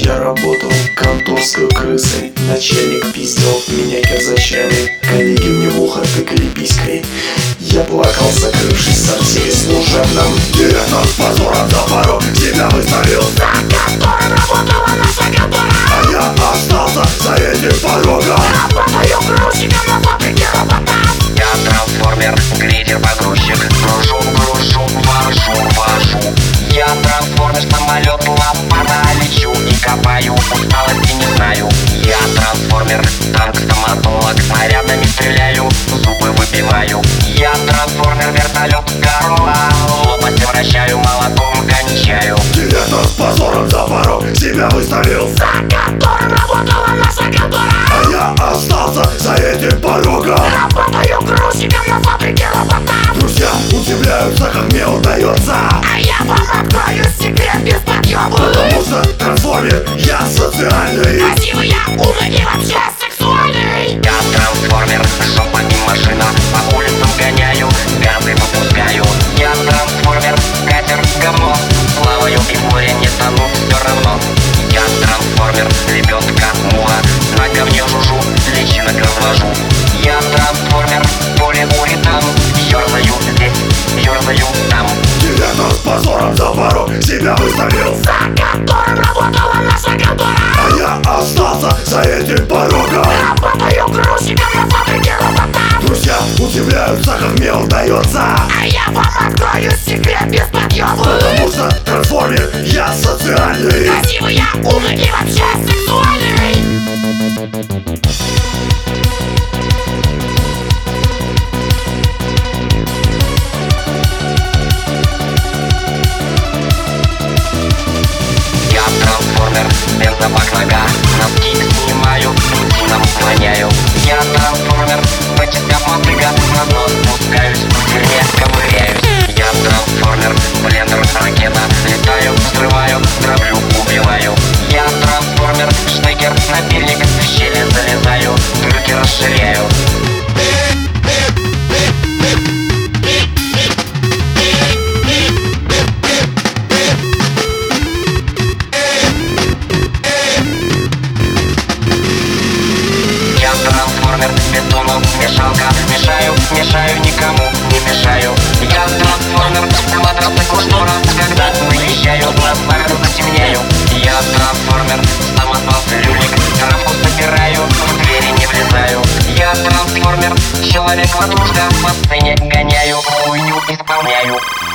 Я работал конторской крысой, начальник пиздел меня казачами, коллеги мне в ухо тыкали писькой. Я плакал, закрывшись в сортире служебном. Директор с позором за порог себя выставил, за которым работала наша контора. а я остался за этим порогом. Работаю грузчиком на фабрике роботов. Я трансформер, грейдер, погрузчик. Гружу, вожу. Я трансформер, самолет, лопата. Лечу и копаю, усталости не знаю. Я трансформер, танк, стоматолог. Снарядами стреляю, зубы выбиваю. Я трансформер, вертолет, корова. Лопасти вращаю, молотком кончаю. Директор с позором за порог себя выставил, За которым работала наша контора. а я остался за этим порогом. Работаю грузчиком на фабрике роботов. Друзья удивляются, как мне удается, А я вам открою секрет без подъема. потому что трансформер я социальный. Красивый я, умный и вообще сексуальный. Я трансформер, жопа и машина. По улицам гоняю, газы выпускаю. Я трансформер, катер, говно. Плаваю и в море не тону, все равно. Я трансформер, лебедка, муха. На говне жужу, личинок развожу. Я трансформер, поле уритан. Ёрзаю здесь, ёрзаю там. Директор с позором за порог себя выставил, За которым работала наша контора. а я остался за этим порогом. Работаю грузчиком на фабрике роботов. Друзья удивляются, как мне удается, А я вам открою секрет без подъема. потому что трансформер я социальный. Красивый я, умный и вообще сексуальный. Я трансформер, бензобак нога. Носки снимаю, рутином склоняю. Я трансформер, по частям мотыга. На дно спускаюсь, в дерьме ковыряюсь. Я трансформер, блендер, ракета. Летаю, взрываю, травлю, убиваю. Я трансформер, штекер, напильник. В щели залезаю, дырки расширяю. Я трансформер, бетоном мешалка. Мешаю, никому не мешаю. Я трансформер, квадратных штора. Когда выезжаю, на старых затемняю. Я трансформер, самосвал, люлик. Травку собираю, в двери не влезаю. Я трансформер, человек-ватрушка. По сцене гоняю, хуйню исполняю.